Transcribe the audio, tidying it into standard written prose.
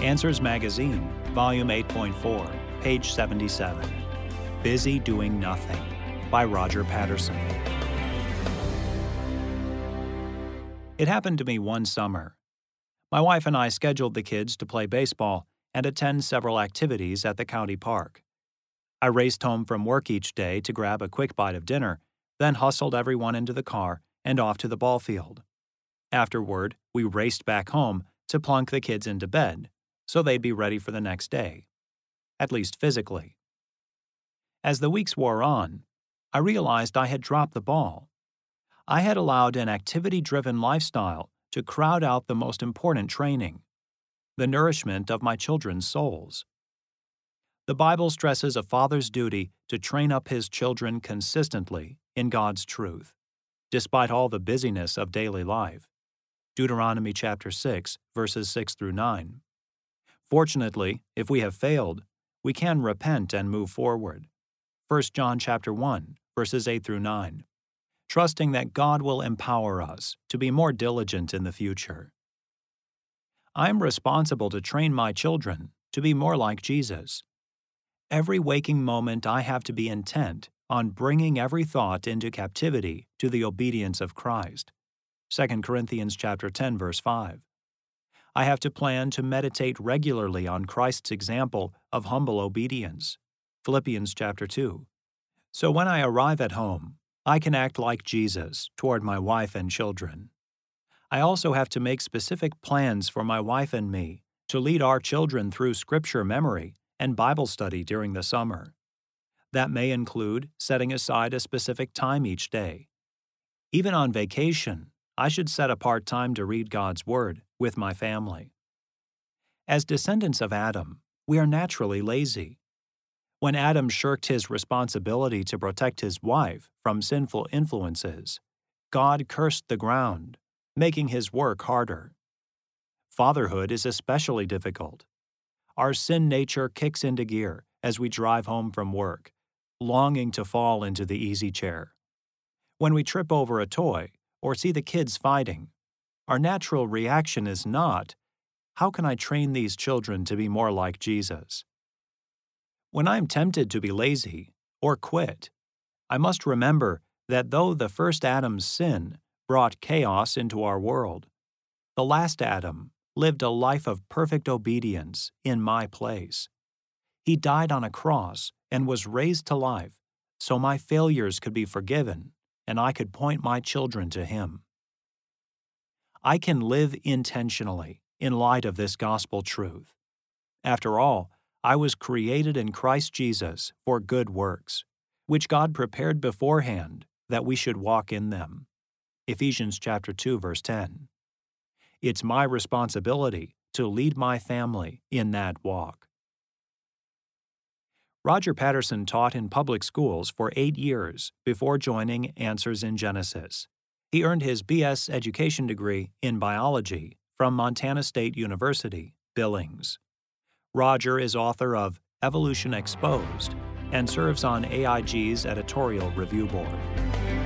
Answers Magazine, Volume 8.4, page 77. Busy Doing Nothing by Roger Patterson. It happened to me one summer. My wife and I scheduled the kids to play baseball and attend several activities at the county park. I raced home from work each day to grab a quick bite of dinner, then hustled everyone into the car and off to the ball field. Afterward, we raced back home to plunk the kids into bed so they'd be ready for the next day, at least physically. As the weeks wore on, I realized I had dropped the ball. I had allowed an activity-driven lifestyle to crowd out the most important training, the nourishment of my children's souls. The Bible stresses a father's duty to train up his children consistently in God's truth, despite all the busyness of daily life. Deuteronomy chapter 6, verses 6 through 9. Fortunately, if we have failed, we can repent and move forward. 1 John chapter 1, verses 8 through 9. Trusting that God will empower us to be more diligent in the future. I am responsible to train my children to be more like Jesus. Every waking moment I have to be intent on bringing every thought into captivity to the obedience of Christ. 2 Corinthians chapter 10, verse 5. I have to plan to meditate regularly on Christ's example of humble obedience. Philippians chapter 2. So when I arrive at home, I can act like Jesus toward my wife and children. I also have to make specific plans for my wife and me to lead our children through Scripture memory and Bible study during the summer. That may include setting aside a specific time each day. Even on vacation, I should set apart time to read God's Word with my family. As descendants of Adam, we are naturally lazy. When Adam shirked his responsibility to protect his wife from sinful influences, God cursed the ground, making his work harder. Fatherhood is especially difficult. Our sin nature kicks into gear as we drive home from work, longing to fall into the easy chair. When we trip over a toy or see the kids fighting, our natural reaction is not, "How can I train these children to be more like Jesus?" When I am tempted to be lazy or quit, I must remember that though the first Adam's sin brought chaos into our world, the last Adam lived a life of perfect obedience in my place. He died on a cross and was raised to life so my failures could be forgiven and I could point my children to him. I can live intentionally in light of this gospel truth. After all, I was created in Christ Jesus for good works, which God prepared beforehand that we should walk in them. Ephesians chapter 2, verse 10. It's my responsibility to lead my family in that walk. Roger Patterson taught in public schools for 8 years before joining Answers in Genesis. He earned his B.S. education degree in biology from Montana State University, Billings. Roger is author of Evolution Exposed and serves on AIG's editorial review board.